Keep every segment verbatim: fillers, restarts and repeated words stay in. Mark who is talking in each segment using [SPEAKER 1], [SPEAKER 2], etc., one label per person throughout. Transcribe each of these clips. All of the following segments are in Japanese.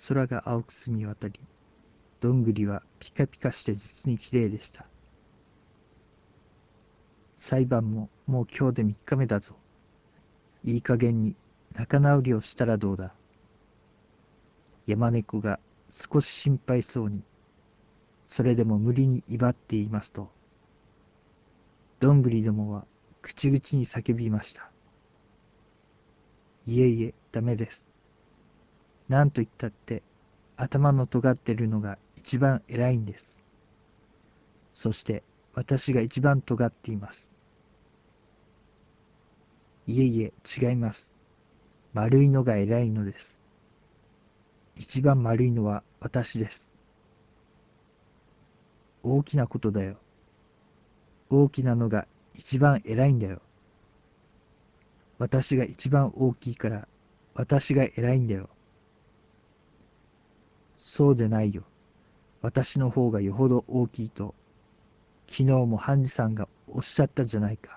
[SPEAKER 1] 空が青く澄み渡り、どんぐりはピカピカして実にきれいでした。裁判ももう今日でみっかめだぞ。いい加減に仲直りをしたらどうだ。山猫が少し心配そうに、それでも無理に威張って言いますと、どんぐりどもは口々に叫びました。いえいえ、ダメです。なんと言ったって頭の尖ってるのが一番偉いんです。そして私が一番尖っています。いえいえ、違います。丸いのが偉いのです。一番丸いのは私です。大きなことだよ。大きなのが一番偉いんだよ。私が一番大きいから私が偉いんだよ。そうでないよ。私の方がよほど大きいと、昨日も判事さんがおっしゃったじゃないか。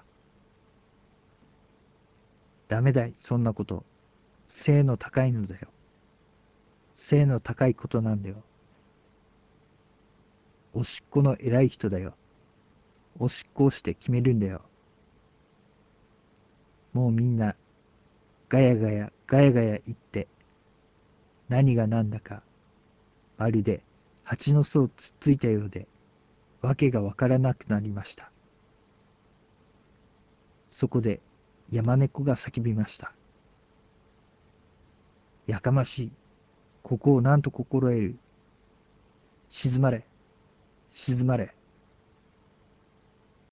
[SPEAKER 1] ダメだい、そんなこと。背の高いのだよ。背の高いことなんだよ。おしっこの偉い人だよ。おしっこをして決めるんだよ。もうみんな、ガヤガヤ、ガヤガヤ言って、何が何だか、まるで蜂の巣をつっついたようで、わけがわからなくなりました。そこで山猫が叫びました。やかましい。ここをなんと心得る。静まれ、静まれ。